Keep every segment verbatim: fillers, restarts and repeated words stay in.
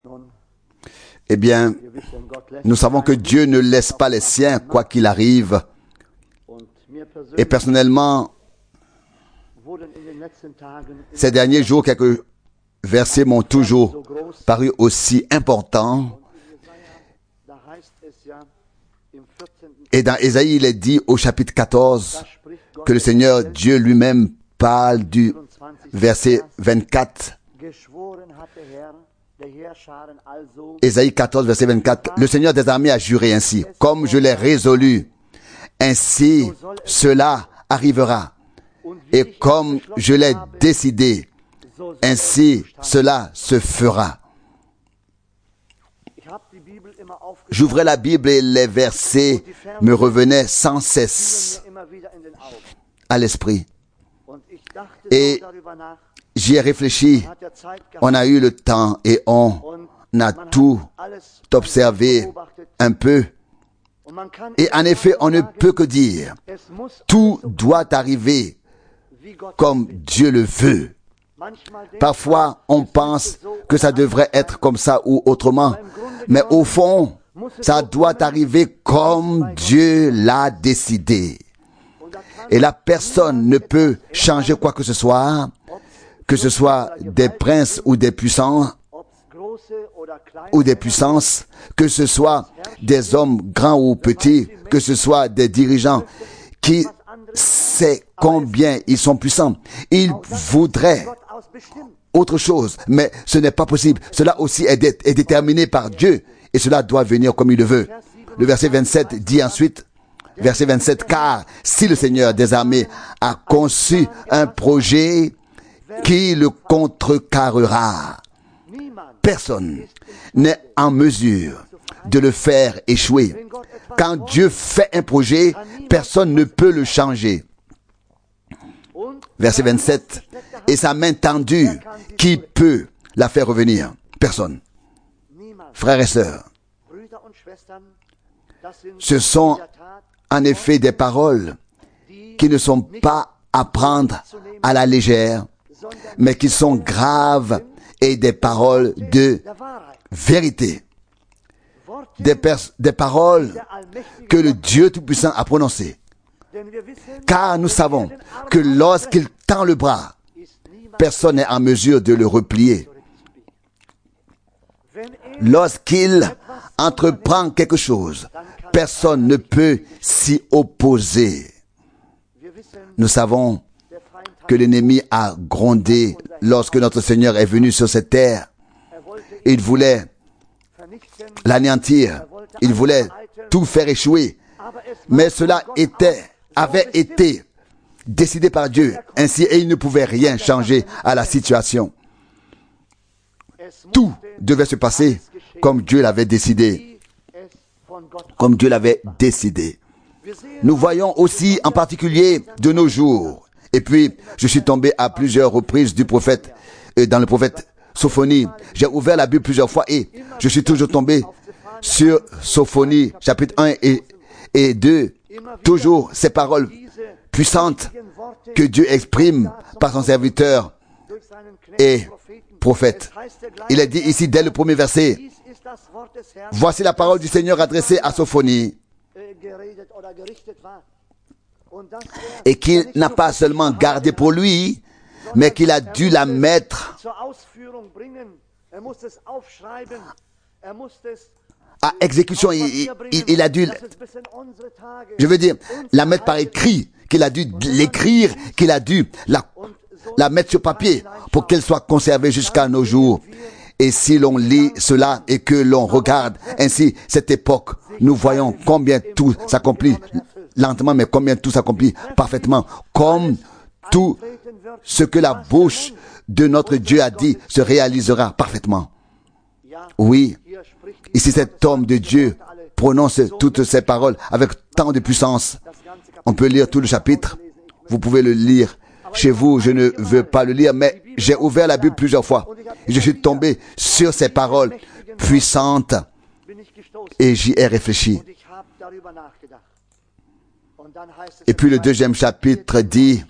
Eh bien, nous savons que Dieu ne laisse pas les siens, quoi qu'il arrive. Et personnellement, ces derniers jours, quelques versets m'ont toujours paru aussi importants. Et dans Ésaïe, il est dit au chapitre quatorze que le Seigneur Dieu lui-même parle du verset vingt-quatre. Ésaïe quatorze, verset vingt-quatre. Le Seigneur des armées a juré ainsi: comme je l'ai résolu, ainsi cela arrivera. Et comme je l'ai décidé, ainsi cela se fera. J'ouvrais la Bible et les versets me revenaient sans cesse à l'esprit. Et j'y ai réfléchi. On a eu le temps et on a tout observé un peu. Et en effet, on ne peut que dire, tout doit arriver comme Dieu le veut. Parfois, on pense que ça devrait être comme ça ou autrement. Mais au fond, ça doit arriver comme Dieu l'a décidé. Et la personne ne peut changer quoi que ce soit, que ce soit des princes ou des puissants, ou des puissances, que ce soit des hommes grands ou petits, que ce soit des dirigeants qui savent combien ils sont puissants. Ils voudraient autre chose, mais ce n'est pas possible. Cela aussi est, dé- est déterminé par Dieu et cela doit venir comme il le veut. Le verset vingt-sept dit ensuite, verset vingt-sept, car si le Seigneur des armées a conçu un projet, qui le contrecarrera? Personne n'est en mesure de le faire échouer. Quand Dieu fait un projet, personne ne peut le changer. Verset vingt-sept. Et sa main tendue, qui peut la faire revenir? Personne. Frères et sœurs, ce sont en effet des paroles qui ne sont pas à prendre à la légère, mais qui sont graves et des paroles de vérité. Des, pers- des paroles que le Dieu Tout-Puissant a prononcées. Car nous savons que lorsqu'il tend le bras, personne n'est en mesure de le replier. Lorsqu'il entreprend quelque chose, personne ne peut s'y opposer. Nous savons que l'ennemi a grondé lorsque notre Seigneur est venu sur cette terre. Il voulait l'anéantir. Il voulait tout faire échouer. Mais cela était, avait été décidé par Dieu. Ainsi, et il ne pouvait rien changer à la situation. Tout devait se passer comme Dieu l'avait décidé. Comme Dieu l'avait décidé. Nous voyons aussi en particulier de nos jours. Et puis, je suis tombé à plusieurs reprises du prophète, euh, dans le prophète Sophonie. J'ai ouvert la Bible plusieurs fois et je suis toujours tombé sur Sophonie, chapitre un et, et deux. Toujours ces paroles puissantes que Dieu exprime par son serviteur et prophète. Il est dit ici dès le premier verset, voici la parole du Seigneur adressée à Sophonie. Et qu'il n'a pas seulement gardé pour lui, mais qu'il a dû la mettre à exécution. Il, il, il a dû, je veux dire, la mettre par écrit, qu'il a dû l'écrire, qu'il a dû la, la mettre sur papier pour qu'elle soit conservée jusqu'à nos jours. Et si l'on lit cela et que l'on regarde ainsi cette époque, nous voyons combien tout s'accomplit lentement, mais combien tout s'accomplit parfaitement. Comme tout ce que la bouche de notre Dieu a dit se réalisera parfaitement. Oui, ici cet homme de Dieu prononce toutes ces paroles avec tant de puissance. On peut lire tout le chapitre. Vous pouvez le lire chez vous. Je ne veux pas le lire, mais j'ai ouvert la Bible plusieurs fois. Et je suis tombé sur ces paroles puissantes et j'y ai réfléchi. Et puis le deuxième chapitre dit,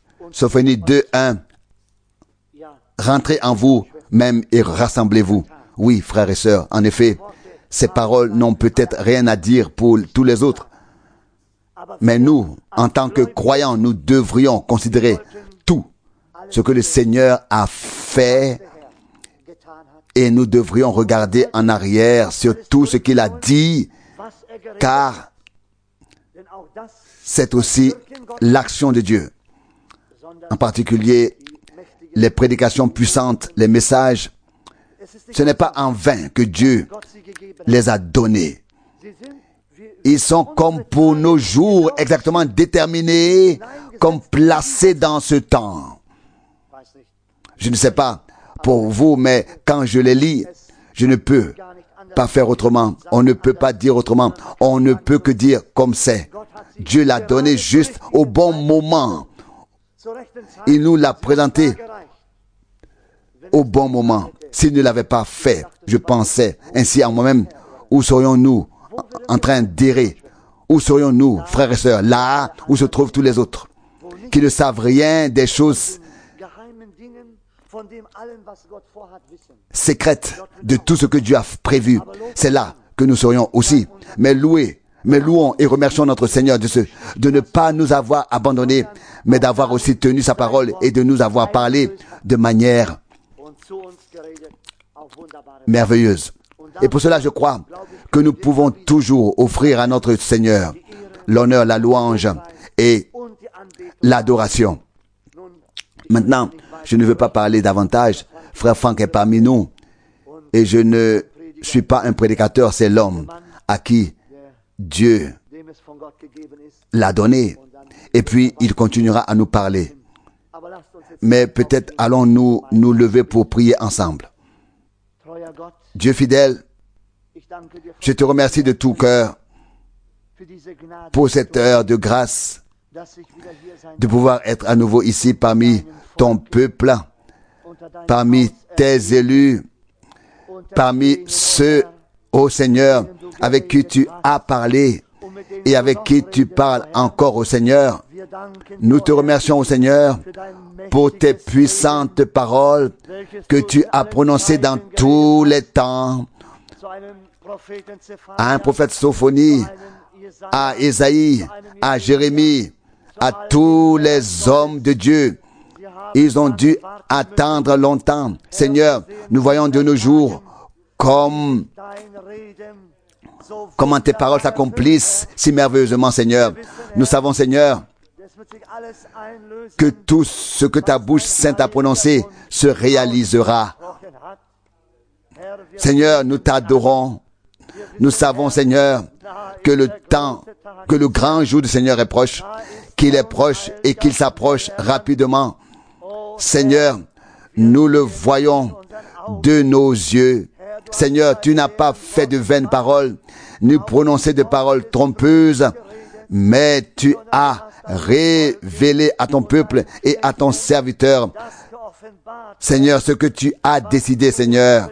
Sophonie deux, un, rentrez en vous même et rassemblez-vous. Oui, frères et sœurs, en effet, ces paroles n'ont peut-être rien à dire pour tous les autres. Mais nous, en tant que croyants, nous devrions considérer tout ce que le Seigneur a fait et nous devrions regarder en arrière sur tout ce qu'il a dit, car c'est aussi l'action de Dieu. En particulier, les prédications puissantes, les messages, ce n'est pas en vain que Dieu les a donnés. Ils sont comme pour nos jours exactement déterminés, comme placés dans ce temps. Je ne sais pas pour vous, mais quand je les lis, je ne peux pas faire autrement. On ne peut pas dire autrement. On ne peut que dire comme c'est. Dieu l'a donné juste au bon moment. Il nous l'a présenté au bon moment. S'il ne l'avait pas fait, je pensais ainsi en moi-même, où serions-nous en train d'errer? Où serions-nous, frères et sœurs, là où se trouvent tous les autres, qui ne savent rien des choses secrètes de tout ce que Dieu a prévu? C'est là que nous serions aussi. Mais louez, mais louons et remercions notre Seigneur de, ce, de ne pas nous avoir abandonnés, mais d'avoir aussi tenu sa parole et de nous avoir parlé de manière merveilleuse. Et pour cela, je crois que nous pouvons toujours offrir à notre Seigneur l'honneur, la louange et l'adoration. Maintenant, je ne veux pas parler davantage. Frère Franck est parmi nous. Et je ne suis pas un prédicateur, c'est l'homme à qui Dieu l'a donné. Et puis, il continuera à nous parler. Mais peut-être allons-nous nous lever pour prier ensemble. Dieu fidèle, je te remercie de tout cœur pour cette heure de grâce, de pouvoir être à nouveau ici parmi ton peuple, parmi tes élus, parmi ceux, ô Seigneur, avec qui tu as parlé et avec qui tu parles encore, ô Seigneur. Nous te remercions, ô Seigneur, pour tes puissantes paroles que tu as prononcées dans tous les temps, à un prophète Sophonie, à Ésaïe, à Jérémie, à tous les hommes de Dieu. Ils ont dû attendre longtemps. Seigneur, nous voyons de nos jours comme, comment tes paroles s'accomplissent si merveilleusement, Seigneur. Nous savons, Seigneur, que tout ce que ta bouche sainte a prononcé se réalisera. Seigneur, nous t'adorons. Nous savons, Seigneur, que le temps, que le grand jour du Seigneur est proche, qu'il est proche et qu'il s'approche rapidement. Seigneur, nous le voyons de nos yeux. Seigneur, tu n'as pas fait de vaines paroles, ni prononcé de paroles trompeuses, mais tu as révélé à ton peuple et à ton serviteur, Seigneur, ce que tu as décidé, Seigneur.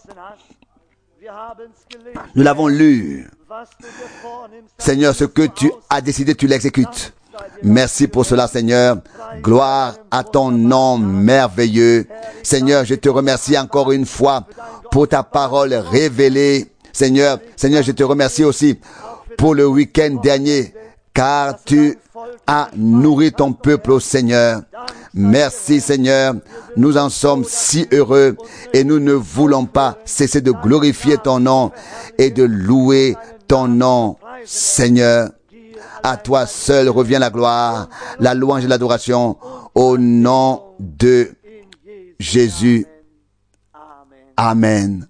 Nous l'avons lu. Seigneur, ce que tu as décidé, tu l'exécutes. Merci pour cela, Seigneur. Gloire à ton nom merveilleux. Seigneur, je te remercie encore une fois pour ta parole révélée. Seigneur, Seigneur, je te remercie aussi pour le week-end dernier, car tu as nourri ton peuple, au Seigneur. Merci, Seigneur. Nous en sommes si heureux et nous ne voulons pas cesser de glorifier ton nom et de louer ton nom, Seigneur. À toi seul revient la gloire, la louange et l'adoration au nom de Jésus. Amen.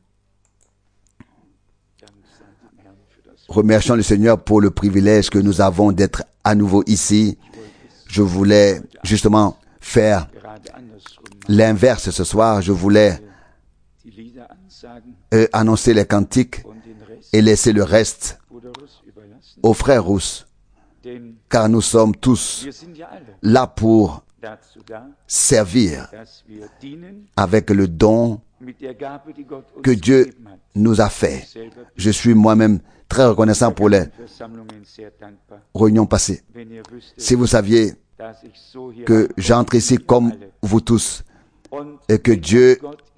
Remercions le Seigneur pour le privilège que nous avons d'être à nouveau ici. Je voulais justement faire l'inverse ce soir. Je voulais euh, annoncer les cantiques et laisser le reste aux frères Rousse, car nous sommes tous là pour servir avec le don que Dieu nous a fait. Je suis moi-même très reconnaissant pour les réunions passées. Si vous saviez que j'entre ici comme vous tous, et que Dieu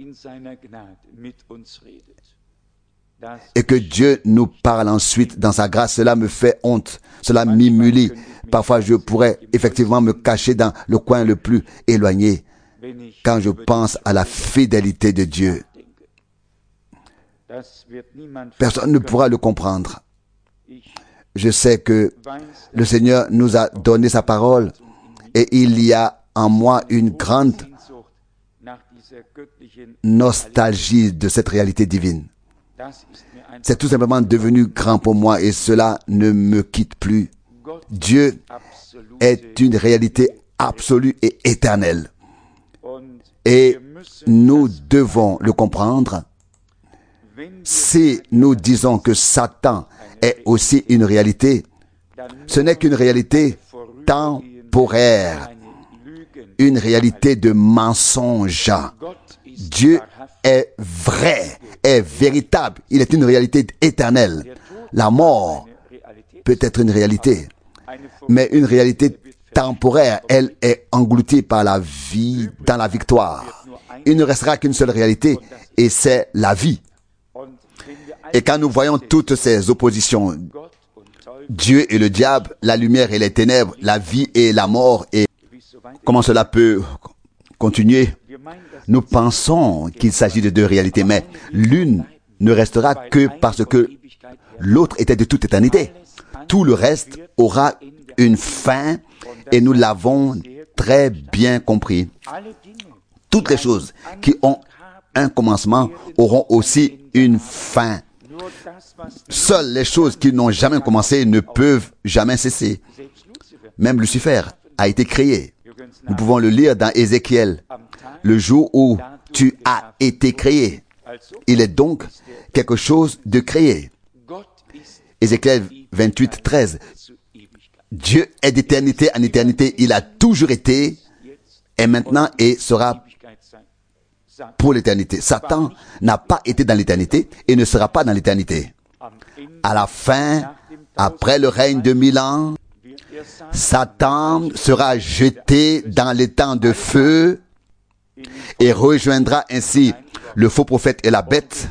et que Dieu nous parle ensuite dans sa grâce. Cela me fait honte, cela m'humilie. Parfois je pourrais effectivement me cacher dans le coin le plus éloigné quand je pense à la fidélité de Dieu. Personne ne pourra le comprendre. Je sais que le Seigneur nous a donné sa parole et il y a en moi une grande nostalgie de cette réalité divine. C'est tout simplement devenu grand pour moi et cela ne me quitte plus. Dieu est une réalité absolue et éternelle. Et nous devons le comprendre. Si nous disons que Satan est aussi une réalité, ce n'est qu'une réalité temporaire, une réalité de mensonge. Dieu est vrai, est véritable, il est une réalité éternelle. La mort peut être une réalité, mais une réalité temporaire, elle est engloutie par la vie dans la victoire. Il ne restera qu'une seule réalité et c'est la vie. Et quand nous voyons toutes ces oppositions, Dieu et le diable, la lumière et les ténèbres, la vie et la mort, et comment cela peut continuer? Nous pensons qu'il s'agit de deux réalités, mais l'une ne restera que parce que l'autre était de toute éternité. Tout le reste aura une fin et nous l'avons très bien compris. Toutes les choses qui ont un commencement auront aussi une fin. Seules les choses qui n'ont jamais commencé ne peuvent jamais cesser. Même Lucifer a été créé. Nous pouvons le lire dans Ézéchiel. Le jour où tu as été créé. Il est donc quelque chose de créé. Ézéchiel vingt-huit, treize. Dieu est d'éternité en éternité. Il a toujours été, est maintenant et sera pour l'éternité. Satan n'a pas été dans l'éternité et ne sera pas dans l'éternité. À la fin, après le règne de mille ans, Satan sera jeté dans les temps de feu et rejoindra ainsi le faux prophète et la bête.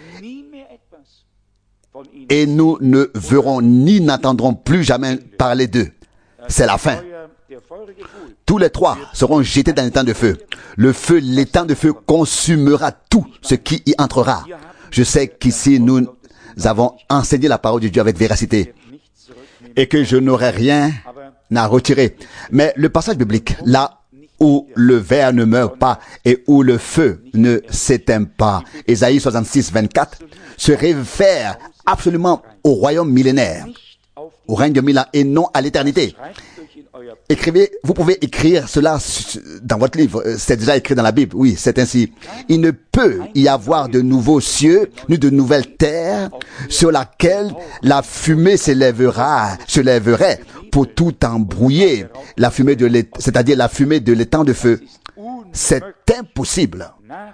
Et nous ne verrons ni n'entendrons plus jamais parler d'eux. C'est la fin. Tous les trois seront jetés dans les temps de feu. Le feu, les temps de feu consumera tout ce qui y entrera. Je sais qu'ici nous avons enseigné la parole de Dieu avec véracité et que je n'aurai rien à retirer. Mais le passage biblique, là où le ver ne meurt pas et où le feu ne s'éteint pas, Ésaïe soixante-six, vingt-quatre, se réfère absolument au royaume millénaire, au règne de mille ans et non à l'éternité. Écrivez, vous pouvez écrire cela dans votre livre, c'est déjà écrit dans la Bible, oui, c'est ainsi. Il ne peut y avoir de nouveaux cieux, ni de nouvelles terres, sur laquelle la fumée s'élèvera, se lèverait pour tout embrouiller, la fumée de l'étang, c'est-à-dire la fumée de l'étang de feu. C'est impossible.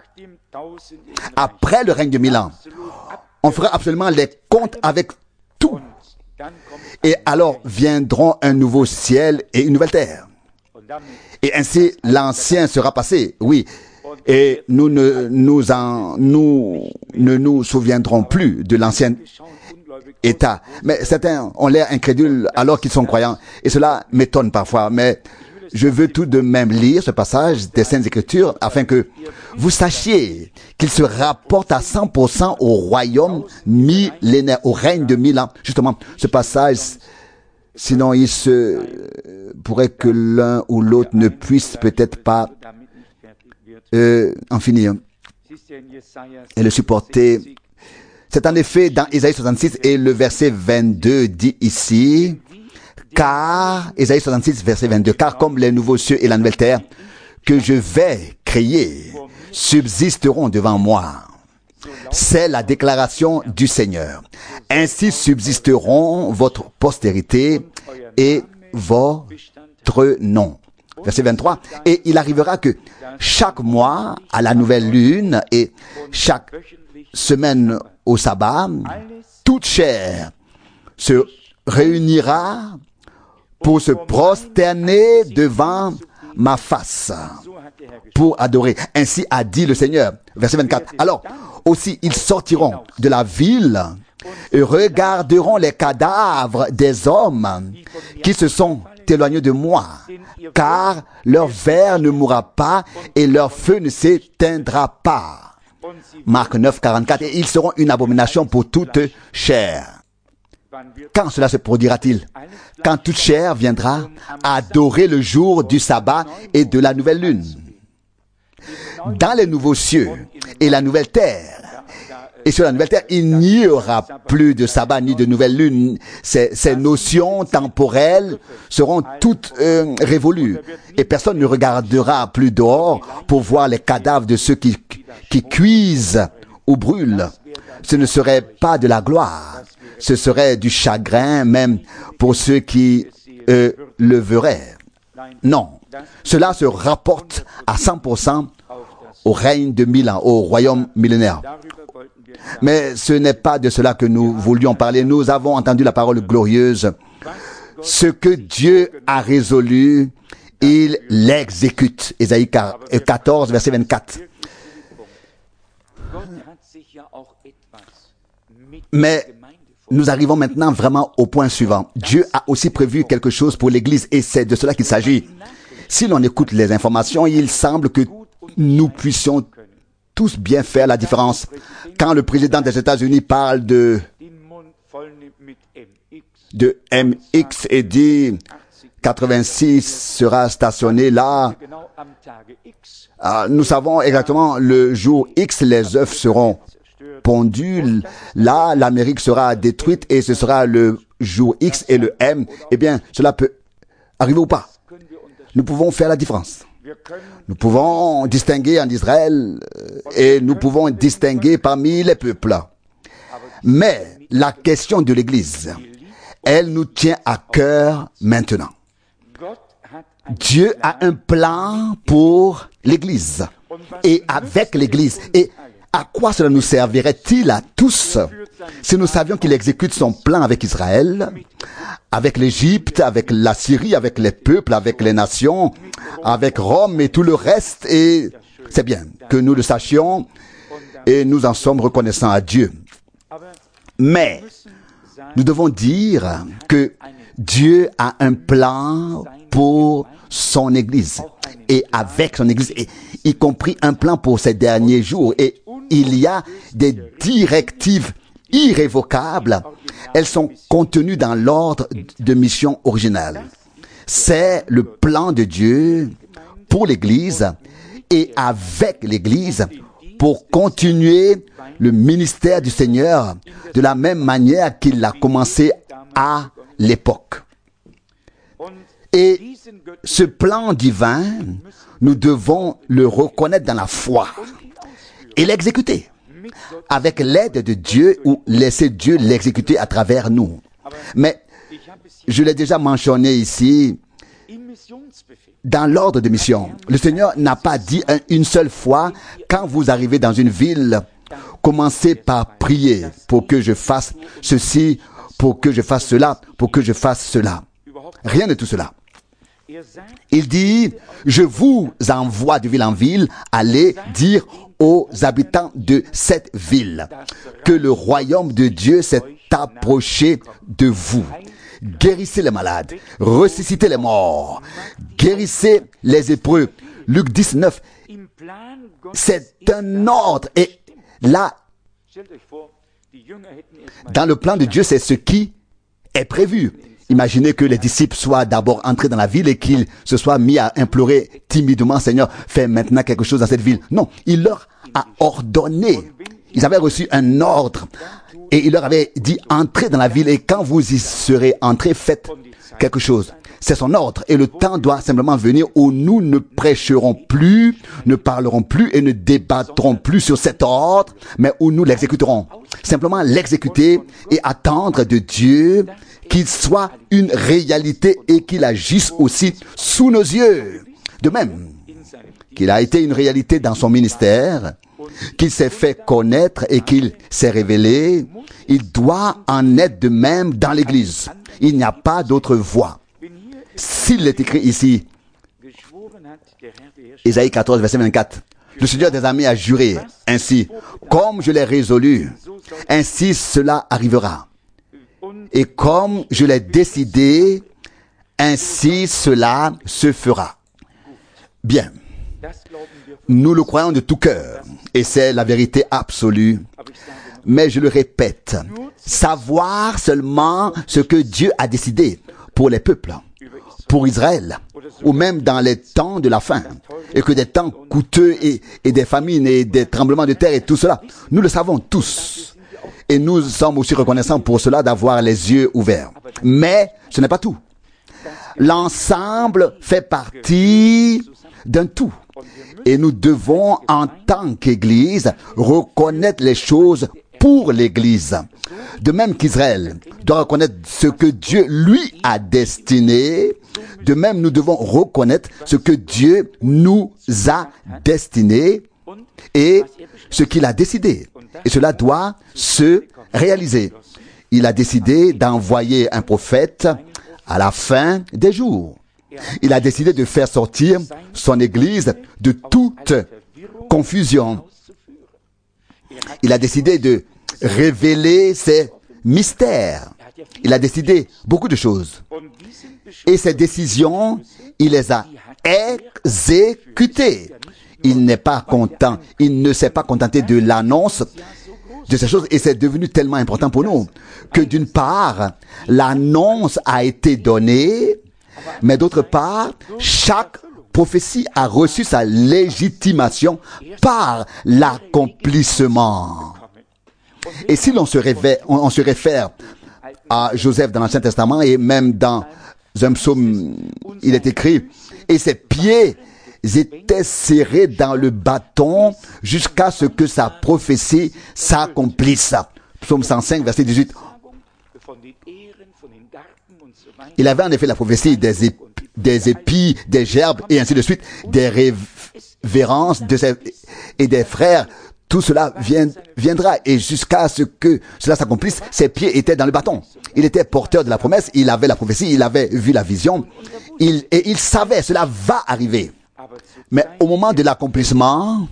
Après le règne de mille ans, on fera absolument les comptes avec tout. Et alors viendront un nouveau ciel et une nouvelle terre. Et ainsi l'ancien sera passé, oui. Et nous ne nous en, nous ne nous souviendrons plus de l'ancien état. Mais certains ont l'air incrédules alors qu'ils sont croyants. Et cela m'étonne parfois. Mais je veux tout de même lire ce passage des Saintes Écritures afin que vous sachiez qu'il se rapporte à cent pour cent au royaume millénaire, au règne de mille ans. Justement, ce passage, sinon il se pourrait que l'un ou l'autre ne puisse peut-être pas euh, en finir et le supporter. C'est en effet dans Ésaïe soixante-six et le verset vingt-deux dit ici, car, Ésaïe soixante-six, verset vingt-deux, car comme les nouveaux cieux et la nouvelle terre que je vais créer subsisteront devant moi. C'est la déclaration du Seigneur. Ainsi subsisteront votre postérité et votre nom. Verset vingt-trois. Et il arrivera que chaque mois à la nouvelle lune et chaque semaine au sabbat, toute chair se réunira pour se prosterner devant ma face pour adorer. Ainsi a dit le Seigneur. Verset vingt-quatre. Alors, aussi, ils sortiront de la ville et regarderont les cadavres des hommes qui se sont éloignés de moi, car leur ver ne mourra pas et leur feu ne s'éteindra pas. Marc neuf, quarante-quatre. Et ils seront une abomination pour toute chair. Quand cela se produira-t-il? Quand toute chair viendra adorer le jour du sabbat et de la nouvelle lune. Dans les nouveaux cieux et la nouvelle terre, et sur la nouvelle terre, il n'y aura plus de sabbat ni de nouvelle lune. Ces, ces notions temporelles seront toutes euh, révolues. Et personne ne regardera plus dehors pour voir les cadavres de ceux qui, qui cuisent ou brûlent. Ce ne serait pas de la gloire. Ce serait du chagrin même pour ceux qui euh, le verraient. Non. Cela se rapporte à cent pour cent au règne de mille ans, au royaume millénaire. Mais ce n'est pas de cela que nous voulions parler. Nous avons entendu la parole glorieuse. Ce que Dieu a résolu, il l'exécute. Ésaïe quatorze, verset vingt-quatre. Mais nous arrivons maintenant vraiment au point suivant. Dieu a aussi prévu quelque chose pour l'Église et c'est de cela qu'il s'agit. Si l'on écoute les informations, il semble que nous puissions tous bien faire la différence. Quand le président des États-Unis parle de, de M X et dit quatre-vingt-six sera stationné là, ah, nous savons exactement le jour X, les œufs seront pondus. Là, l'Amérique sera détruite et ce sera le jour X et le M. Eh bien, cela peut arriver ou pas. Nous pouvons faire la différence. Nous pouvons distinguer en Israël et nous pouvons distinguer parmi les peuples. Mais la question de l'Église, elle nous tient à cœur maintenant. Dieu a un plan pour l'Église et avec l'Église. Et à quoi cela nous servirait-il à tous si nous savions qu'il exécute son plan avec Israël, avec l'Égypte, avec la Syrie, avec les peuples, avec les nations, avec Rome et tout le reste? Et c'est bien que nous le sachions et nous en sommes reconnaissants à Dieu. Mais nous devons dire que Dieu a un plan pour son Église et avec son Église, et y compris un plan pour ces derniers jours. Et il y a des directives irrévocables. Elles sont contenues dans l'ordre de mission original. C'est le plan de Dieu pour l'Église et avec l'Église pour continuer le ministère du Seigneur de la même manière qu'il l'a commencé à l'époque. Et ce plan divin, nous devons le reconnaître dans la foi et l'exécuter avec l'aide de Dieu ou laisser Dieu l'exécuter à travers nous. Mais je l'ai déjà mentionné ici, dans l'ordre de mission, le Seigneur n'a pas dit une seule fois, quand vous arrivez dans une ville, commencez par prier pour que je fasse ceci, pour que je fasse cela, pour que je fasse cela. Rien de tout cela. Il dit, je vous envoie de ville en ville, allez dire aux habitants de cette ville que le royaume de Dieu s'est approché de vous. Guérissez les malades, ressuscitez les morts, guérissez les lépreux. Luc dix-neuf, c'est un ordre. Et là, dans le plan de Dieu, c'est ce qui est prévu. Imaginez que les disciples soient d'abord entrés dans la ville et qu'ils se soient mis à implorer timidement, Seigneur, fais maintenant quelque chose dans cette ville. Non, il leur a ordonné. Ils avaient reçu un ordre et il leur avait dit, entrez dans la ville et quand vous y serez entrés, faites quelque chose. C'est son ordre et le temps doit simplement venir où nous ne prêcherons plus, ne parlerons plus et ne débattrons plus sur cet ordre, mais où nous l'exécuterons. Simplement l'exécuter et attendre de Dieu qu'il soit une réalité et qu'il agisse aussi sous nos yeux. De même qu'il a été une réalité dans son ministère, qu'il s'est fait connaître et qu'il s'est révélé, il doit en être de même dans l'Église. Il n'y a pas d'autre voie. S'il est écrit ici, Ésaïe quatorze, verset vingt-quatre. Le Seigneur des armées a juré ainsi, comme je l'ai résolu, ainsi cela arrivera. Et comme je l'ai décidé, ainsi cela se fera. Bien. Nous le croyons de tout cœur, et c'est la vérité absolue. Mais je le répète, savoir seulement ce que Dieu a décidé pour les peuples, pour Israël, ou même dans les temps de la fin, et que des temps coûteux et, et des famines et des tremblements de terre et tout cela, nous le savons tous. Et nous sommes aussi reconnaissants pour cela d'avoir les yeux ouverts. Mais ce n'est pas tout. L'ensemble fait partie d'un tout. Et nous devons, en tant qu'Église, reconnaître les choses pour l'Église. De même qu'Israël doit reconnaître ce que Dieu lui a destiné, de même nous devons reconnaître ce que Dieu nous a destiné et ce qu'il a décidé. Et cela doit se réaliser. Il a décidé d'envoyer un prophète à la fin des jours. Il a décidé de faire sortir son Église de toute confusion. Il a décidé de révéler ses mystères. Il a décidé beaucoup de choses. Et ces décisions, il les a exécutées. Il n'est pas content. Il ne s'est pas contenté de l'annonce de ces choses. Et c'est devenu tellement important pour nous que d'une part, l'annonce a été donnée, mais d'autre part, chaque prophétie a reçu sa légitimation par l'accomplissement. Et si l'on se réfère, on, on se réfère à Joseph dans l'Ancien Testament et même dans un psaume, il est écrit, et ses pieds étaient serrés dans le bâton jusqu'à ce que sa prophétie s'accomplisse. Psaume cent cinq, verset dix-huit. Il avait en effet la prophétie des épis, des épis, des gerbes et ainsi de suite, des révérences de ses, et des frères. Tout cela vient, viendra et jusqu'à ce que cela s'accomplisse, ses pieds étaient dans le bâton. Il était porteur de la promesse, il avait la prophétie, il avait vu la vision, il, et il savait cela va arriver. Mais au moment de l'accomplissement,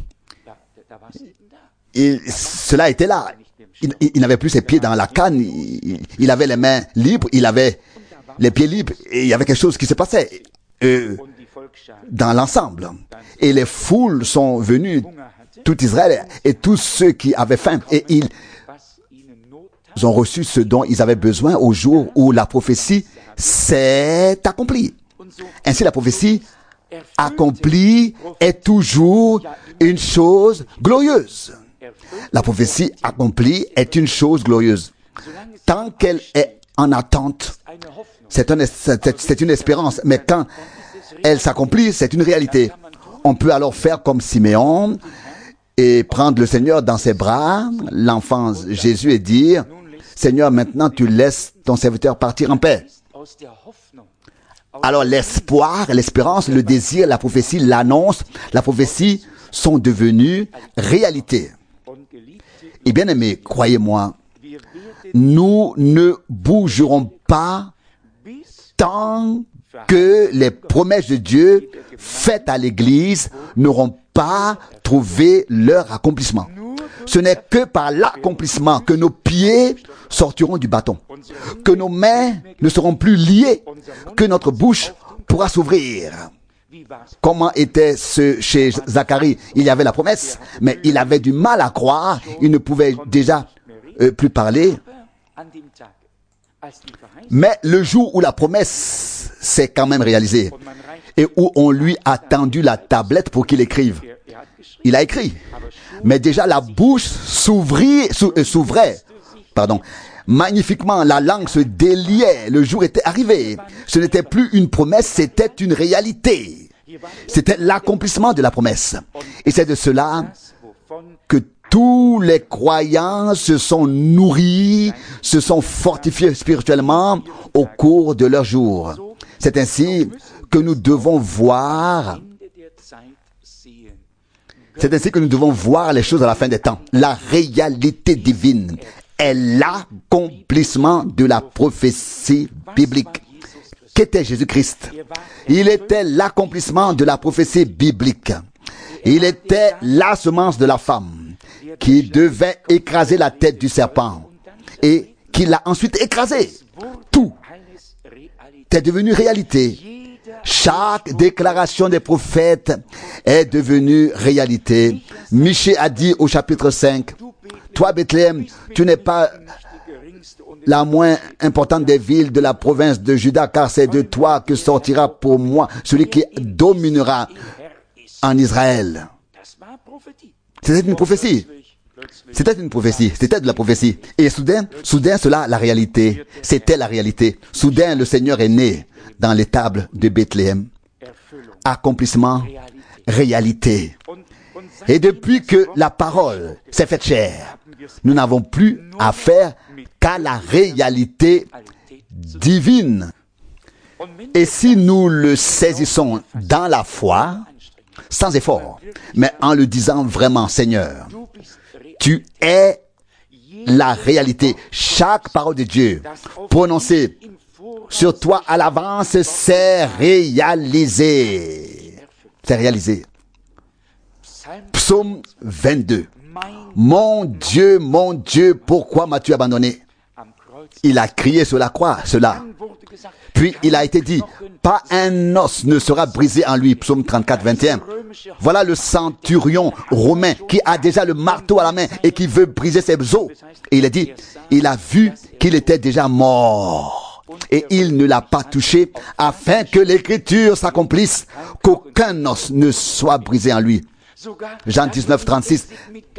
il, cela était là. Il, il, il n'avait plus ses pieds dans la canne, il, il avait les mains libres, il avait les pieds libres et il y avait quelque chose qui se passait euh, dans l'ensemble. Et les foules sont venues, tout Israël et tous ceux qui avaient faim, et ils ont reçu ce dont ils avaient besoin au jour où la prophétie s'est accomplie. Ainsi, la prophétie accomplie est toujours une chose glorieuse. La prophétie accomplie est une chose glorieuse. Tant qu'elle est en attente, c'est un, c'est une espérance. Mais quand elle s'accomplit, c'est une réalité. On peut alors faire comme Siméon et prendre le Seigneur dans ses bras, l'enfant Jésus, et dire, Seigneur, maintenant tu laisses ton serviteur partir en paix. Alors l'espoir, l'espérance, le désir, la prophétie, l'annonce, la prophétie sont devenus réalité. Et bien aimés, croyez-moi, nous ne bougerons pas tant que les promesses de Dieu faites à l'Église n'auront pas trouvé leur accomplissement. Ce n'est que par l'accomplissement que nos pieds sortiront du bâton, que nos mains ne seront plus liées, que notre bouche pourra s'ouvrir. Comment était ce chez Zacharie? Il y avait la promesse, mais il avait du mal à croire, il ne pouvait déjà euh, plus parler. Mais le jour où la promesse s'est quand même réalisée et où on lui a tendu la tablette pour qu'il écrive, il a écrit. Mais déjà la bouche s'ouvrit, s'ouvrait, pardon, magnifiquement, la langue se déliait, le jour était arrivé. Ce n'était plus une promesse, c'était une réalité. C'était l'accomplissement de la promesse. Et c'est de cela que tous les croyants se sont nourris, se sont fortifiés spirituellement au cours de leur jour. C'est ainsi que nous devons voir, c'est ainsi que nous devons voir les choses à la fin des temps. La réalité divine est l'accomplissement de la prophétie biblique. qu'était Jésus-Christ. Il était l'accomplissement de la prophétie biblique. Il était la semence de la femme qui devait écraser la tête du serpent et qui l'a ensuite écrasé. Tout est devenu réalité. Chaque déclaration des prophètes est devenue réalité. Michée a dit au chapitre cinq, « Toi, Bethléem, tu n'es pas la moins importante des villes de la province de Juda, car c'est de toi que sortira pour moi celui qui dominera en Israël. » C'était une prophétie. C'était une prophétie. C'était de la prophétie. Et soudain, soudain, cela, la réalité. C'était la réalité. Soudain, le Seigneur est né dans l'étable de Bethléem. Accomplissement, réalité. Et depuis que la parole s'est faite chair, nous n'avons plus affaire qu'à la réalité divine. Et si nous le saisissons dans la foi, sans effort, mais en le disant vraiment, Seigneur, tu es la réalité. Chaque parole de Dieu prononcée sur toi à l'avance, c'est réalisé. C'est réalisé. Psaume vingt-deux. Mon Dieu, mon Dieu, pourquoi m'as-tu abandonné? Il a crié sur la croix, cela. Puis il a été dit, pas un os ne sera brisé en lui. Psaume trente-quatre, vingt et un. Voilà le centurion romain qui a déjà le marteau à la main et qui veut briser ses os. Et il a dit, il a vu qu'il était déjà mort. Et il ne l'a pas touché afin que l'écriture s'accomplisse, qu'aucun os ne soit brisé en lui. Jean dix-neuf, trente-six.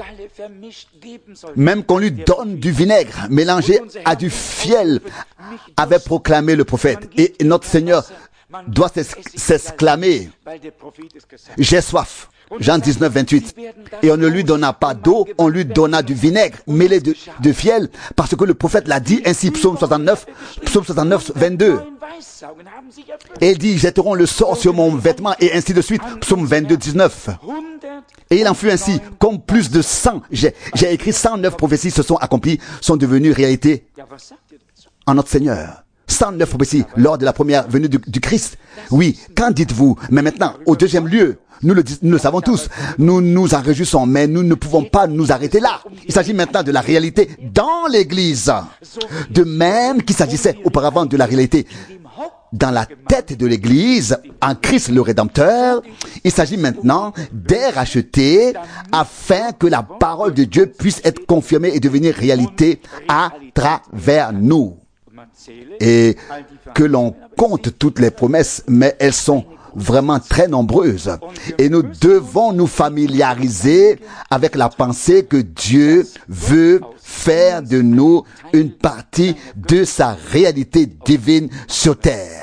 Même qu'on lui donne du vinaigre mélangé à du fiel, avait proclamé le prophète. Et notre Seigneur doit s'exclamer, j'ai soif. Jean dix-neuf, vingt-huit. Et on ne lui donna pas d'eau, on lui donna du vinaigre mêlé de, de fiel, parce que le prophète l'a dit ainsi. Psaume soixante-neuf, Psaume soixante-neuf, vingt-deux. Et il dit, jetteront le sort sur mon vêtement, et ainsi de suite. Psaume vingt-deux, dix-neuf. Et il en fut ainsi, comme plus de cent, j'ai, j'ai écrit cent neuf prophéties se sont accomplies, sont devenues réalité en notre Seigneur. cent neuf prophéties lors de la première venue du, du Christ. Oui, qu'en dites-vous? Mais maintenant, au deuxième lieu, nous le, nous le savons tous, nous nous en réjouissons, mais nous ne pouvons pas nous arrêter là. Il s'agit maintenant de la réalité dans l'Église. De même qu'il s'agissait auparavant de la réalité dans la tête de l'Église, en Christ le Rédempteur, il s'agit maintenant des rachetés afin que la parole de Dieu puisse être confirmée et devenir réalité à travers nous. Et que l'on compte toutes les promesses, mais elles sont vraiment très nombreuses. Et nous devons nous familiariser avec la pensée que Dieu veut faire de nous une partie de sa réalité divine sur terre.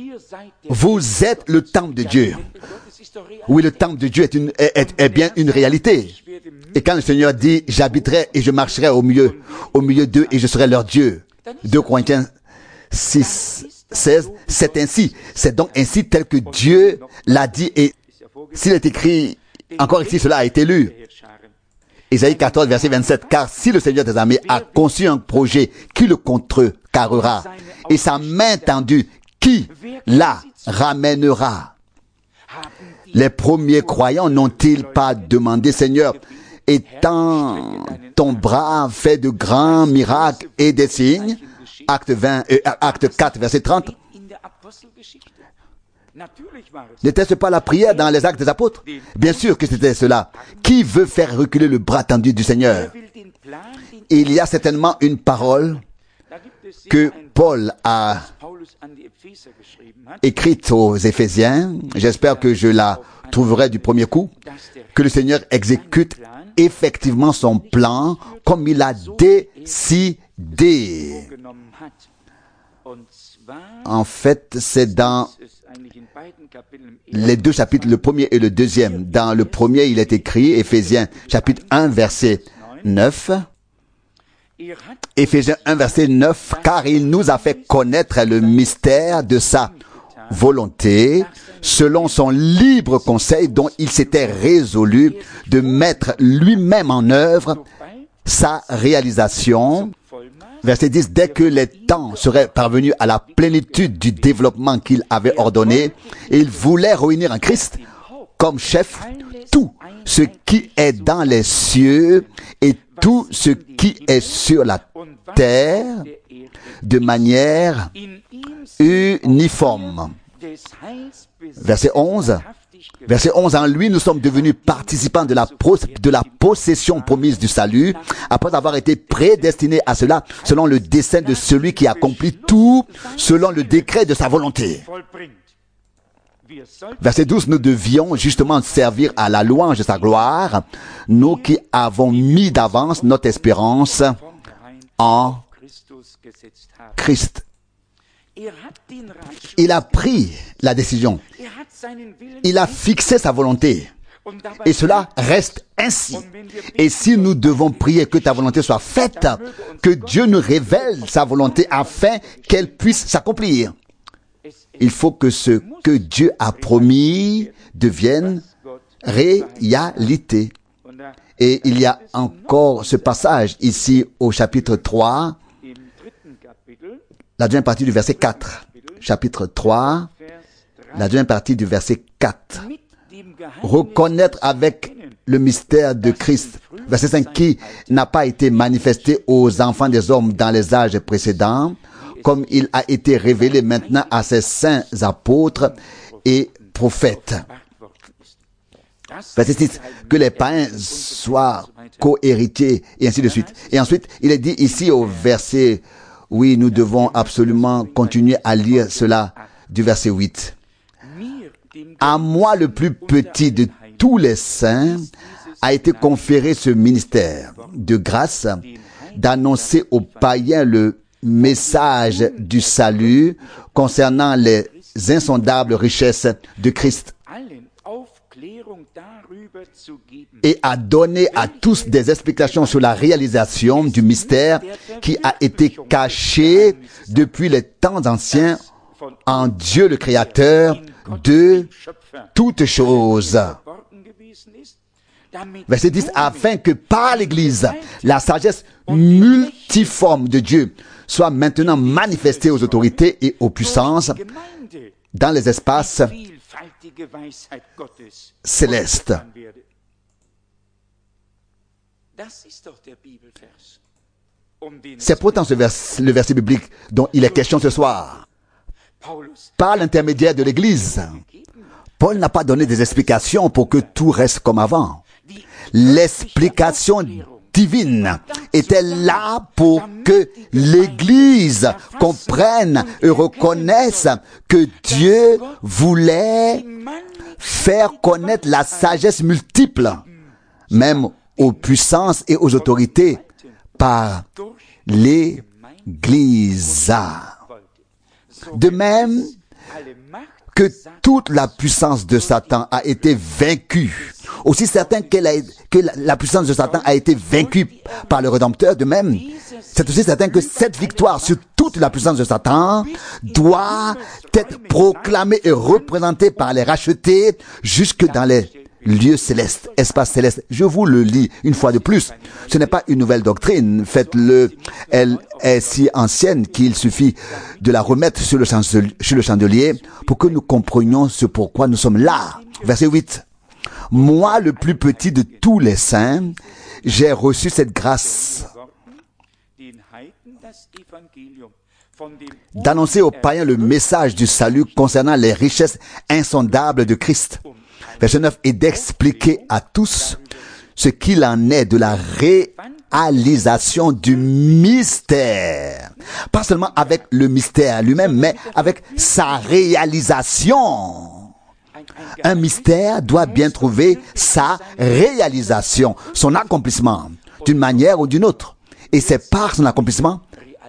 Vous êtes le temple de Dieu. Oui, le temple de Dieu est, une, est, est, est bien une réalité. Et quand le Seigneur dit, j'habiterai et je marcherai au milieu, au milieu d'eux et je serai leur Dieu. deux Corinthiens six, seize, c'est ainsi. C'est donc ainsi tel que Dieu l'a dit. Et s'il est écrit, encore ici, cela a été lu. Isaïe quatorze, verset vingt-sept. Car si le Seigneur des armées a conçu un projet, qui le contrecarrera? Et sa main tendue, qui la ramènera? Les premiers croyants n'ont-ils pas demandé, Seigneur, étant ton bras fait de grands miracles et des signes? Acte vingt, euh, acte quatre, verset trente. N'était-ce pas la prière dans les actes des apôtres? Bien sûr que c'était cela. Qui veut faire reculer le bras tendu du Seigneur? Il y a certainement une parole que Paul a écrite aux Éphésiens. J'espère que je la trouverai du premier coup. Que le Seigneur exécute effectivement son plan comme il a décidé. En fait, c'est dans les deux chapitres, le premier et le deuxième. Dans le premier, il est écrit, Éphésiens, chapitre un, verset neuf. Éphésiens un, verset neuf, car il nous a fait connaître le mystère de sa volonté, selon son libre conseil dont il s'était résolu de mettre lui-même en œuvre sa réalisation Verset dix, dès que les temps seraient parvenus à la plénitude du développement qu'il avait ordonné, il voulait réunir en Christ comme chef tout ce qui est dans les cieux et tout ce qui est sur la terre de manière uniforme. Verset onze. Verset onze, en lui nous sommes devenus participants de la, pro- de la possession promise du salut, après avoir été prédestinés à cela, selon le dessein de celui qui accomplit tout, selon le décret de sa volonté. Verset douze, nous devions justement servir à la louange de sa gloire, nous qui avons mis d'avance notre espérance en Christ. Il a pris la décision. Il a fixé sa volonté. Et cela reste ainsi. Et si nous devons prier que ta volonté soit faite, que Dieu nous révèle sa volonté afin qu'elle puisse s'accomplir, il faut que ce que Dieu a promis devienne réalité. Et il y a encore ce passage ici au chapitre trois, la deuxième partie du verset quatre. Chapitre trois, la deuxième partie du verset quatre. Reconnaître avec le mystère de Christ. Verset cinq, qui n'a pas été manifesté aux enfants des hommes dans les âges précédents, comme il a été révélé maintenant à ses saints apôtres et prophètes. Verset six, que les païens soient co-héritiers, et ainsi de suite. Et ensuite, il est dit ici au verset, oui, nous devons absolument continuer à lire cela du verset huit. À moi, le plus petit de tous les saints, a été conféré ce ministère de grâce d'annoncer aux païens le message du salut concernant les insondables richesses de Christ et à donner à tous des explications sur la réalisation du mystère qui a été caché depuis les temps anciens en Dieu le Créateur de toutes choses. Verset dix, afin que par l'Église, la sagesse multiforme de Dieu soit maintenant manifestée aux autorités et aux puissances dans les espaces célestes. C'est pourtant ce vers, le verset biblique dont il est question ce soir. Par l'intermédiaire de l'Église, Paul n'a pas donné des explications pour que tout reste comme avant. L'explication divine était là pour que l'Église comprenne et reconnaisse que Dieu voulait faire connaître la sagesse multiple, même aux puissances et aux autorités, par l'Église. De même que toute la puissance de Satan a été vaincue, aussi certain qu'elle a, que la, la puissance de Satan a été vaincue par le Rédempteur, de même, c'est aussi certain que cette victoire sur toute la puissance de Satan doit être proclamée et représentée par les rachetés jusque dans les lieux célestes, espace céleste. Je vous le lis une fois de plus. Ce n'est pas une nouvelle doctrine. Faites-le. Elle est si ancienne qu'il suffit de la remettre sur le chandelier pour que nous comprenions ce pourquoi nous sommes là. Verset huit. Moi, le plus petit de tous les saints, j'ai reçu cette grâce d'annoncer aux païens le message du salut concernant les richesses insondables de Christ. Verset neuf, et d'expliquer à tous ce qu'il en est de la réalisation du mystère. Pas seulement avec le mystère lui-même, mais avec sa réalisation. Un mystère doit bien trouver sa réalisation, son accomplissement, d'une manière ou d'une autre. Et c'est par son accomplissement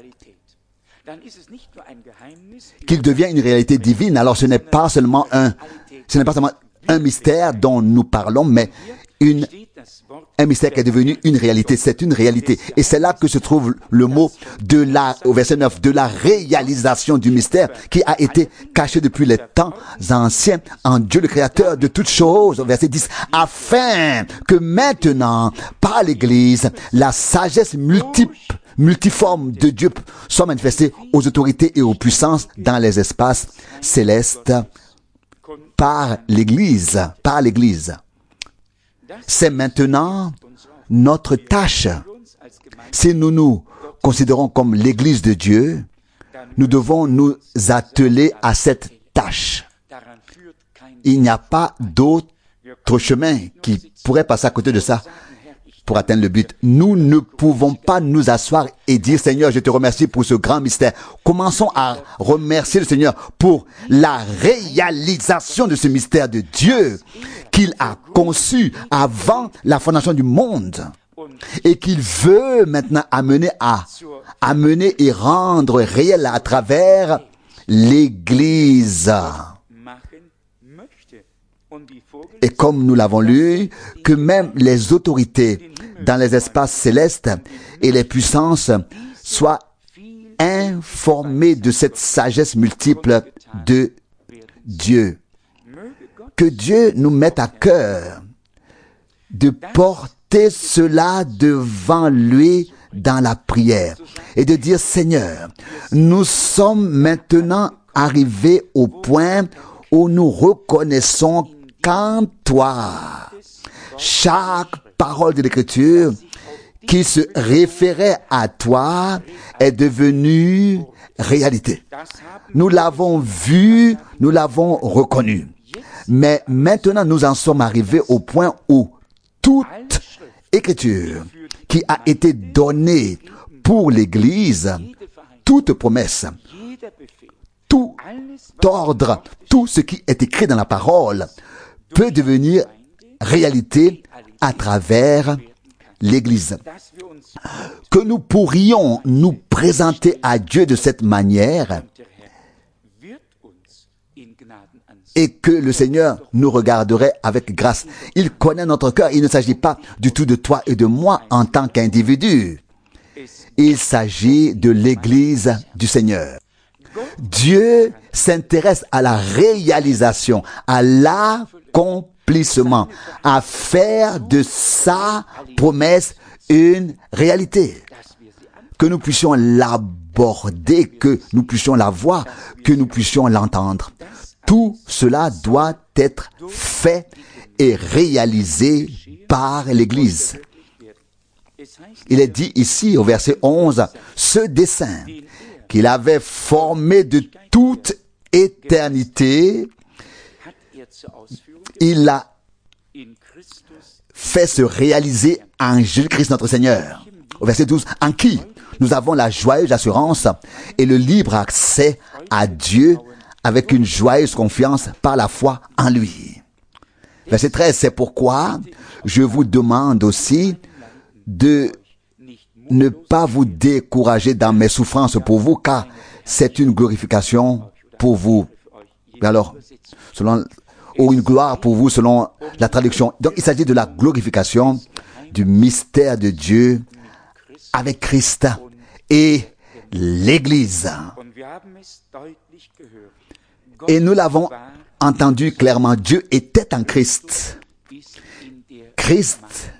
qu'il devient une réalité divine. Alors ce n'est pas seulement un, ce n'est pas seulement un mystère dont nous parlons, mais une, un mystère qui est devenu une réalité. C'est une réalité. Et c'est là que se trouve le mot de la, au verset neuf, de la réalisation du mystère qui a été caché depuis les temps anciens en Dieu le Créateur de toutes choses. Au verset dix, afin que maintenant, par l'Église, la sagesse multiple multiforme de Dieu soit manifesté aux autorités et aux puissances dans les espaces célestes par l'Église, par l'Église. C'est maintenant notre tâche. Si nous nous considérons comme l'Église de Dieu, nous devons nous atteler à cette tâche. Il n'y a pas d'autre chemin qui pourrait passer à côté de ça pour atteindre le but. Nous ne pouvons pas nous asseoir et dire, Seigneur, je te remercie pour ce grand mystère. Commençons à remercier le Seigneur pour la réalisation de ce mystère de Dieu qu'il a conçu avant la fondation du monde et qu'il veut maintenant amener à amener et rendre réel à travers l'Église. Et comme nous l'avons lu, que même les autorités dans les espaces célestes et les puissances soient informées de cette sagesse multiple de Dieu. Que Dieu nous mette à cœur de porter cela devant lui dans la prière et de dire, Seigneur, nous sommes maintenant arrivés au point où nous reconnaissons qu'en toi, chaque parole de l'Écriture qui se référait à toi est devenue réalité. Nous l'avons vu, nous l'avons reconnu. Mais maintenant, nous en sommes arrivés au point où toute Écriture qui a été donnée pour l'Église, toute promesse, tout ordre, tout ce qui est écrit dans la parole peut devenir réalité à travers l'Église. Que nous pourrions nous présenter à Dieu de cette manière et que le Seigneur nous regarderait avec grâce. Il connaît notre cœur. Il ne s'agit pas du tout de toi et de moi en tant qu'individu. Il s'agit de l'Église du Seigneur. Dieu s'intéresse à la réalisation, à l'accomplissement, à faire de sa promesse une réalité. Que nous puissions l'aborder, que nous puissions la voir, que nous puissions l'entendre. Tout cela doit être fait et réalisé par l'Église. Il est dit ici au verset onze, ce dessein qu'il avait formé de toute éternité, il l'a fait se réaliser en Jésus-Christ notre Seigneur. Au verset douze, en qui nous avons la joyeuse assurance et le libre accès à Dieu avec une joyeuse confiance par la foi en lui. Verset treize, c'est pourquoi je vous demande aussi de ne pas vous décourager dans mes souffrances pour vous, car c'est une glorification pour vous. Alors, selon, ou une gloire pour vous selon la traduction. Donc, il s'agit de la glorification du mystère de Dieu avec Christ et l'Église. Et nous l'avons entendu clairement, Dieu était en Christ. Christ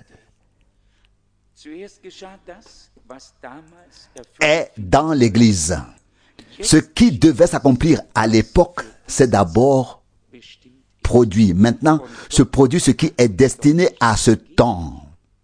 est dans l'Église. Ce qui devait s'accomplir à l'époque, c'est d'abord produit. Maintenant, se produit ce qui est destiné à ce temps.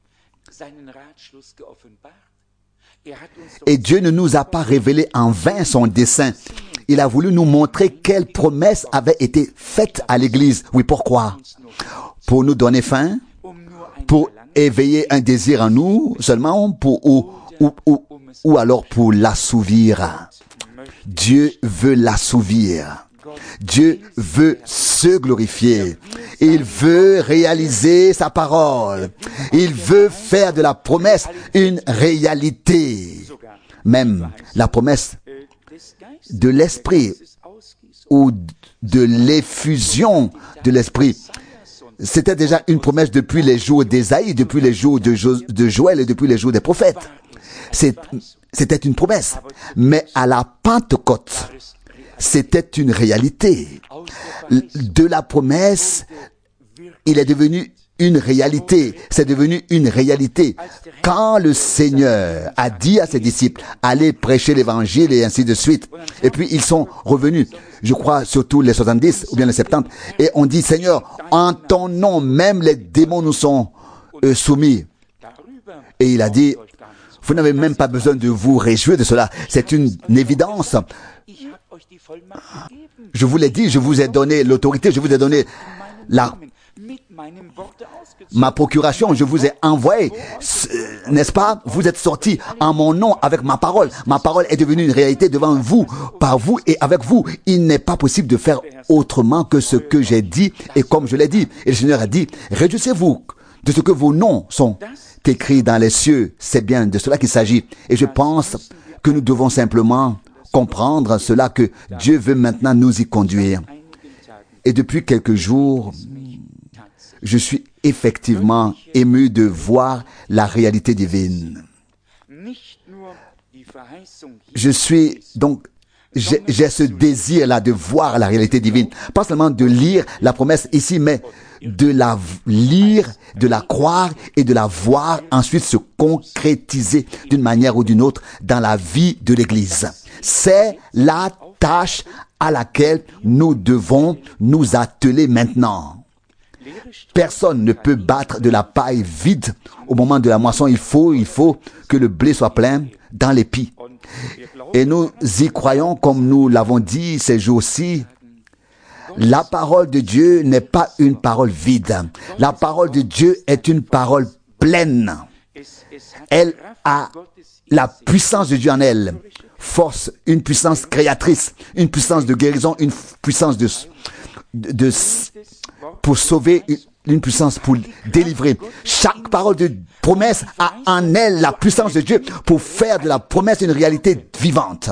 Et Dieu ne nous a pas révélé en vain son dessein. Il a voulu nous montrer quelles promesses avaient été faites à l'Église. Oui, pourquoi? Pour nous donner faim, pour éveiller un désir en nous seulement, pour, ou, ou, ou, ou alors pour l'assouvir. Dieu veut l'assouvir. Dieu veut se glorifier. Il veut réaliser sa parole. Il veut faire de la promesse une réalité. Même la promesse de l'esprit ou de l'effusion de l'esprit. C'était déjà une promesse depuis les jours d'Ésaïe, depuis les jours de, jo- de Joël et depuis les jours des prophètes. C'est, c'était une promesse. Mais à la Pentecôte, c'était une réalité. De la promesse, il est devenu une réalité. C'est devenu une réalité. Quand le Seigneur a dit à ses disciples, allez prêcher l'évangile et ainsi de suite. Et puis ils sont revenus, je crois surtout les soixante-dix ou bien les soixante-dix. Et on dit, Seigneur, en ton nom, même les démons nous sont euh, soumis. Et il a dit, vous n'avez même pas besoin de vous réjouir de cela. C'est une, une évidence. Je vous l'ai dit, je vous ai donné l'autorité, je vous ai donné la, ma procuration, je vous ai envoyé, n'est-ce pas? Vous êtes sortis en mon nom avec ma parole. Ma parole est devenue une réalité devant vous, par vous et avec vous. Il n'est pas possible de faire autrement que ce que j'ai dit et comme je l'ai dit. Et le Seigneur a dit, réjouissez-vous de ce que vos noms sont écrits dans les cieux. C'est bien de cela qu'il s'agit. Et je pense que nous devons simplement comprendre cela, que Dieu veut maintenant nous y conduire. Et depuis quelques jours, je suis effectivement ému de voir la réalité divine. Je suis donc, j'ai, j'ai ce désir-là de voir la réalité divine. Pas seulement de lire la promesse ici, mais de la lire, de la croire et de la voir ensuite se concrétiser d'une manière ou d'une autre dans la vie de l'Église. C'est la tâche à laquelle nous devons nous atteler maintenant. Personne ne peut battre de la paille vide au moment de la moisson. Il faut, il faut que le blé soit plein dans l'épi. Et nous y croyons, comme nous l'avons dit ces jours-ci. La parole de Dieu n'est pas une parole vide. La parole de Dieu est une parole pleine. Elle a la puissance de Dieu en elle. Force, une puissance créatrice, une puissance de guérison, une puissance de, de, de pour sauver, une puissance pour délivrer. Chaque parole de promesse a en elle la puissance de Dieu pour faire de la promesse une réalité vivante.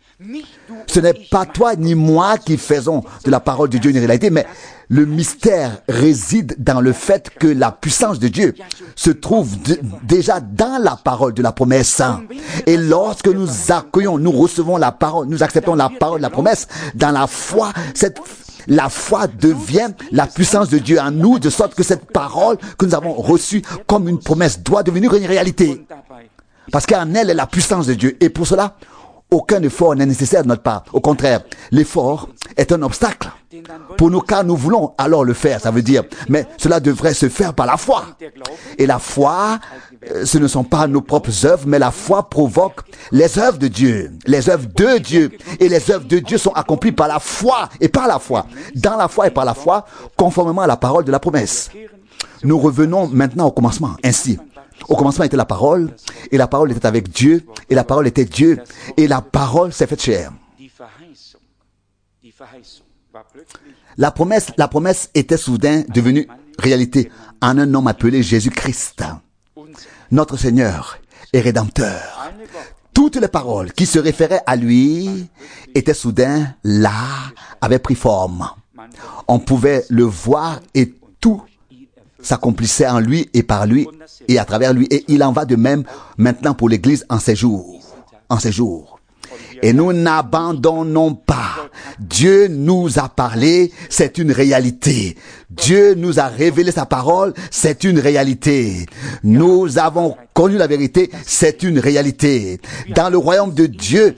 Ce n'est pas toi ni moi qui faisons de la parole de Dieu une réalité, mais le mystère réside dans le fait que la puissance de Dieu se trouve de, déjà dans la parole de la promesse. Et lorsque nous accueillons, nous recevons la parole, nous acceptons la parole de la promesse, dans la foi, cette la foi devient la puissance de Dieu en nous, de sorte que cette parole que nous avons reçue comme une promesse doit devenir une réalité. Parce qu'en elle est la puissance de Dieu. Et pour cela, aucun effort n'est nécessaire de notre part. Au contraire, l'effort est un obstacle pour nous car nous voulons alors le faire, ça veut dire. Mais cela devrait se faire par la foi. Et la foi, ce ne sont pas nos propres œuvres, mais la foi provoque les œuvres de Dieu, les œuvres de Dieu. Et les œuvres de Dieu sont accomplies par la foi et par la foi. Dans la foi et par la foi, conformément à la parole de la promesse. Nous revenons maintenant au commencement, ainsi. Au commencement était la parole, et la parole était avec Dieu, et la parole était Dieu, et la parole s'est faite chair. La promesse, la promesse était soudain devenue réalité en un homme appelé Jésus-Christ, notre Seigneur et Rédempteur. Toutes les paroles qui se référaient à lui étaient soudain là, avaient pris forme. On pouvait le voir et tout s'accomplissait en lui et par lui et à travers lui. Et il en va de même maintenant pour l'Église en ces jours. En ces jours. Et nous n'abandonnons pas. Dieu nous a parlé, c'est une réalité. Dieu nous a révélé sa parole, c'est une réalité. Nous avons connu la vérité, c'est une réalité. Dans le royaume de Dieu,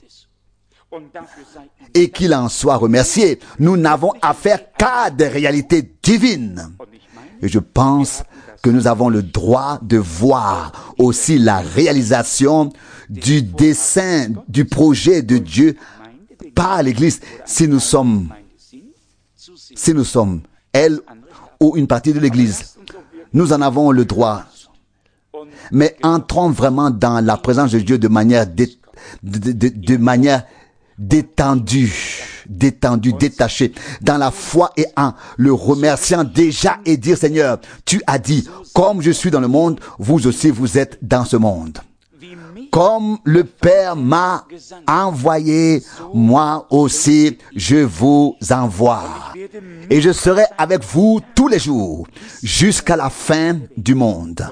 et qu'il en soit remercié, nous n'avons affaire qu'à des réalités divines. Et je pense que nous avons le droit de voir aussi la réalisation du dessein, du projet de Dieu par l'Église. Si nous sommes, si nous sommes, elle ou une partie de l'Église, nous en avons le droit. Mais entrons vraiment dans la présence de Dieu de manière, dé, de, de, de manière détendu, détendu, détaché, dans la foi et en le remerciant déjà et dire, Seigneur, tu as dit, comme je suis dans le monde, vous aussi vous êtes dans ce monde. Comme le Père m'a envoyé, moi aussi je vous envoie. Et je serai avec vous tous les jours, jusqu'à la fin du monde.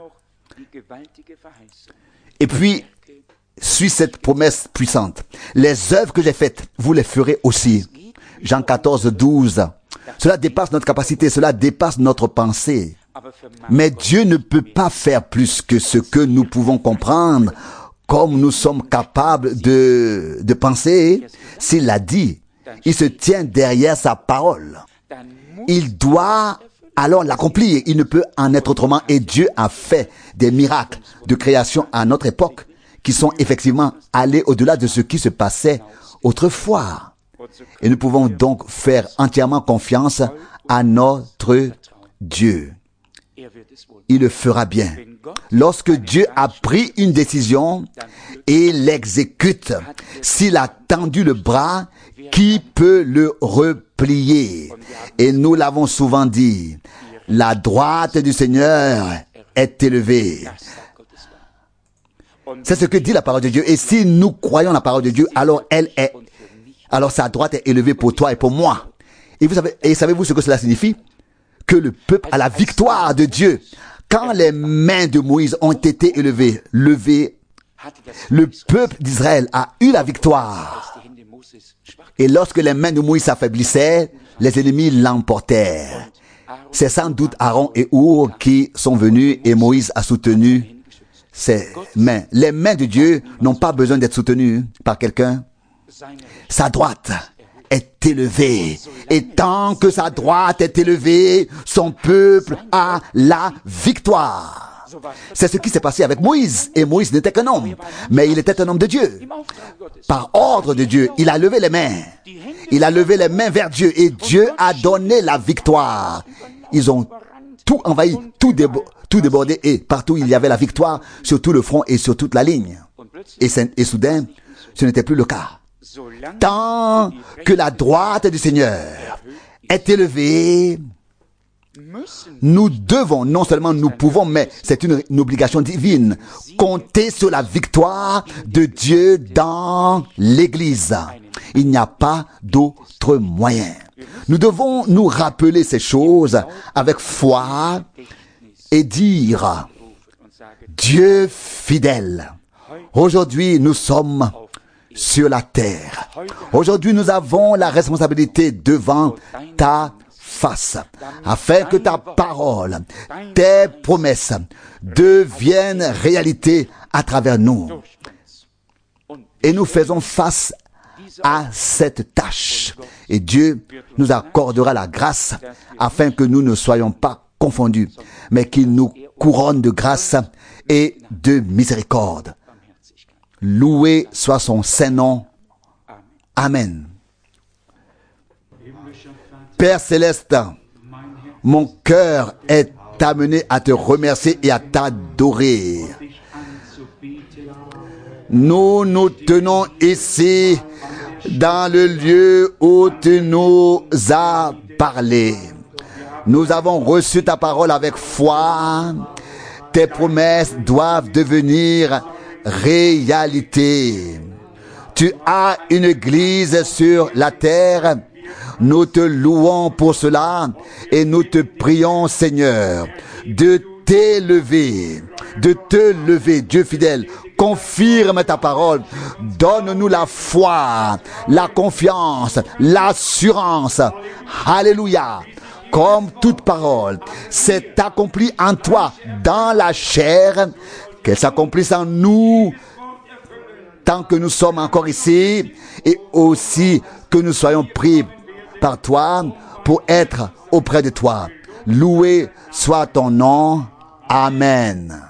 Et puis, suit cette promesse puissante. Les œuvres que j'ai faites, vous les ferez aussi. Jean quatorze, douze. Cela dépasse notre capacité, cela dépasse notre pensée. Mais Dieu ne peut pas faire plus que ce que nous pouvons comprendre, comme nous sommes capables de, de penser. S'il l'a dit, il se tient derrière sa parole. Il doit alors l'accomplir. Il ne peut en être autrement. Et Dieu a fait des miracles de création à notre époque qui sont effectivement allés au-delà de ce qui se passait autrefois. Et nous pouvons donc faire entièrement confiance à notre Dieu. Il le fera bien. Lorsque Dieu a pris une décision et l'exécute, s'il a tendu le bras, qui peut le replier? Et nous l'avons souvent dit, la droite du Seigneur est élevée. C'est ce que dit la parole de Dieu. Et si nous croyons la parole de Dieu, alors elle est, alors sa droite est élevée pour toi et pour moi. Et vous savez, et savez-vous ce que cela signifie? Que le peuple a la victoire de Dieu. Quand les mains de Moïse ont été élevées, levées, le peuple d'Israël a eu la victoire. Et lorsque les mains de Moïse s'affaiblissaient, les ennemis l'emportèrent. C'est sans doute Aaron et Our qui sont venus et Moïse a soutenu ses mains. Les mains de Dieu n'ont pas besoin d'être soutenues par quelqu'un. Sa droite est élevée. Et tant que sa droite est élevée, son peuple a la victoire. C'est ce qui s'est passé avec Moïse. Et Moïse n'était qu'un homme, mais il était un homme de Dieu. Par ordre de Dieu, il a levé les mains. Il a levé les mains vers Dieu et Dieu a donné la victoire. Ils ont tout envahi, tout, débo- tout débordé et partout il y avait la victoire sur tout le front et sur toute la ligne. Et, et soudain, ce n'était plus le cas. Tant que la droite du Seigneur est élevée, nous devons, non seulement nous pouvons, mais c'est une, une obligation divine, compter sur la victoire de Dieu dans l'Église. Il n'y a pas d'autre moyen. Nous devons nous rappeler ces choses avec foi et dire, Dieu fidèle, aujourd'hui nous sommes sur la terre. Aujourd'hui nous avons la responsabilité devant ta face, afin que ta parole, tes promesses deviennent réalité à travers nous. Et nous faisons face à cette tâche. Et Dieu nous accordera la grâce afin que nous ne soyons pas confondus, mais qu'il nous couronne de grâce et de miséricorde. Loué soit son saint nom. Amen. Père céleste, mon cœur est amené à te remercier et à t'adorer. Nous nous tenons ici dans le lieu où tu nous as parlé. Nous avons reçu ta parole avec foi. Tes promesses doivent devenir réalité. Tu as une église sur la terre. Nous te louons pour cela et nous te prions, Seigneur, de t'élever, de te lever, Dieu fidèle. Confirme ta parole. Donne-nous la foi, la confiance, l'assurance. Alléluia. Comme toute parole s'est accomplie en toi dans la chair, qu'elle s'accomplisse en nous tant que nous sommes encore ici et aussi que nous soyons pris par toi pour être auprès de toi. Loué soit ton nom. Amen.